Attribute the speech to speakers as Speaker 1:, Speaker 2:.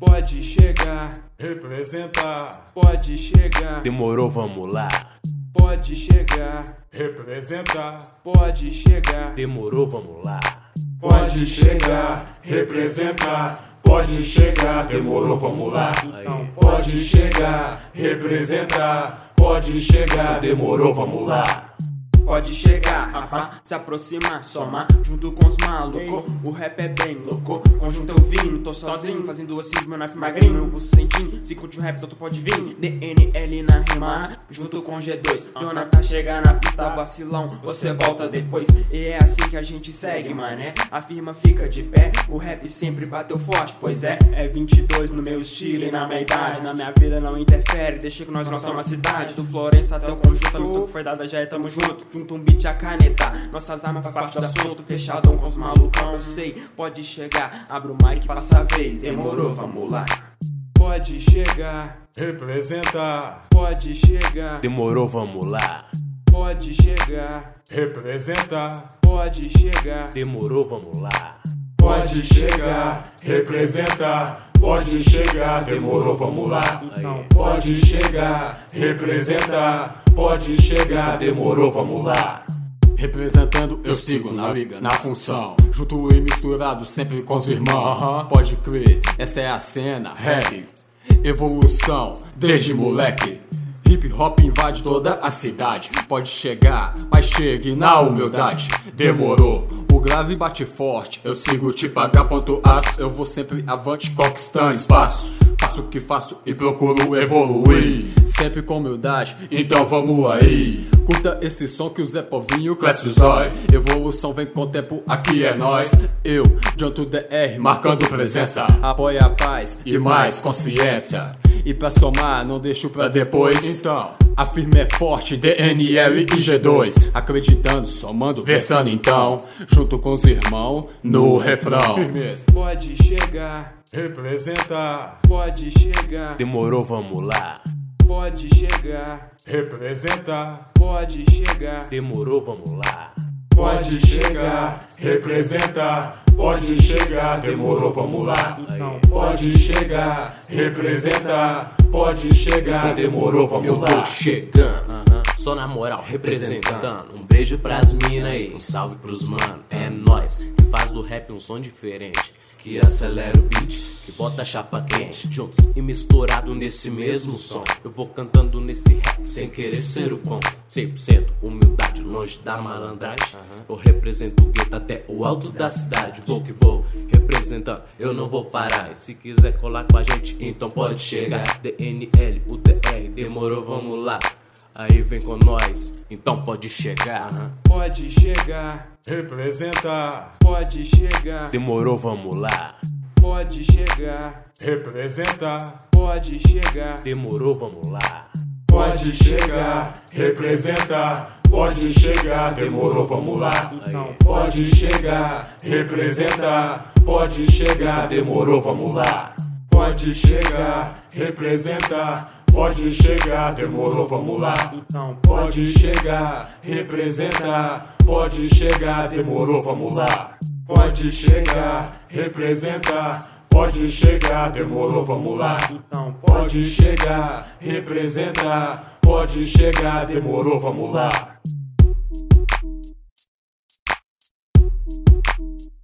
Speaker 1: Pode chegar,
Speaker 2: representar.
Speaker 1: pode chegar,
Speaker 3: Demorou, vamos lá.
Speaker 1: pode chegar,
Speaker 2: Representar.
Speaker 1: pode chegar,
Speaker 3: Demorou, vamos lá.
Speaker 2: Pode chegar, representar. Pode chegar, demorou, vamos lá.
Speaker 1: então
Speaker 2: Pode chegar, representar. Pode chegar, demorou, vamos lá.
Speaker 1: pode chegar, se aproximar, somar, junto com os malucos. O rap é bem louco, conjunto eu vim, tô sozinho, fazendo assim meu naipe magrinho. O sentinho, se curte o rap, tu pode vir. DNL na rima, junto com G2. Jonathan chega na pista, vacilão, você volta depois. E é assim que a gente segue, mané. A firma fica de pé, o rap sempre bateu forte, pois é 22 no meu estilo e na minha idade. Na minha vida não interfere, deixa que nós somos a cidade. Do Florença até o conjunto, a missão que foi dada já é tamo junto. Junto um beat a caneta, nossas armas faz parte do assunto. Fechadão com os malucão, eu sei, pode chegar. Abre o mic, passa a vez, demorou, vamos lá. Pode chegar,
Speaker 2: Representar.
Speaker 1: pode chegar,
Speaker 3: Demorou, vamos lá.
Speaker 1: pode chegar,
Speaker 2: Representar.
Speaker 1: pode chegar,
Speaker 3: Demorou, vamos lá.
Speaker 2: Pode chegar, representar. Pode chegar, demorou, vamos lá.
Speaker 1: então
Speaker 2: Pode chegar, representar. Pode chegar, demorou, vamos lá.
Speaker 4: Representando, eu sigo na liga, na função. Junto e misturado, sempre com os irmãos. Pode crer, essa é a cena, rap, evolução, desde moleque. Hip hop invade toda a cidade. Pode chegar, mas chegue na humildade. Demorou, o grave bate forte. Eu sigo tipo H.Aço. Eu vou sempre avante, conquistando espaço. Faço o que faço e procuro evoluir, sempre com humildade, então vamos aí. Curta esse som que o Zé Povinho cresce o zóio. Evolução vem com o tempo, aqui é nós. Eu, Jonto DR, marcando presença. Apoia a paz e mais consciência. E pra somar, não deixo pra depois. Então, a firma é forte, DNL e G2. Acreditando, somando, versando então. Junto com os irmãos, no refrão. Firmeza.
Speaker 1: pode chegar,
Speaker 2: Representar.
Speaker 1: pode chegar,
Speaker 3: Demorou, vamos lá.
Speaker 1: pode chegar,
Speaker 2: Representar.
Speaker 1: pode chegar,
Speaker 3: Demorou, vamos lá.
Speaker 2: Pode chegar, representar. Pode chegar, demorou, vamos lá.
Speaker 1: então
Speaker 2: Pode chegar, representar. Pode chegar, demorou, vamos
Speaker 3: Eu tô
Speaker 2: lá.
Speaker 3: chegando, só na moral, representando. Um beijo pras mina aí, um salve pros mano. É nóis, que faz do rap um som diferente, que acelera o beat, que bota a chapa quente. Juntos e misturado nesse mesmo som, eu vou cantando nesse rap sem querer ser o bom. 100% humildade, longe da malandragem. Eu represento o gueto até o alto da cidade. Vou que vou, representando, eu não vou parar. E se quiser colar com a gente, então pode chegar. DNL, UDR, demorou, vamos lá. Aí vem com nós, então pode chegar.
Speaker 1: pode chegar,
Speaker 2: Representar.
Speaker 1: pode chegar,
Speaker 3: Demorou, vamos lá.
Speaker 1: pode chegar,
Speaker 2: Representar.
Speaker 1: pode chegar,
Speaker 3: Demorou, vamos lá.
Speaker 2: Pode chegar, representar. Pode chegar, demorou, vamos lá.
Speaker 1: então
Speaker 2: Pode chegar, representar. Pode chegar, demorou, vamos lá. Pode chegar, representar. Pode chegar, demorou, vamos lá.
Speaker 1: então
Speaker 2: Pode chegar, representar. Pode chegar, demorou, vamos lá. Pode chegar, representar. Pode chegar, demorou, vamos lá.
Speaker 1: então
Speaker 2: Pode chegar, representar. Pode chegar, demorou, vamos lá.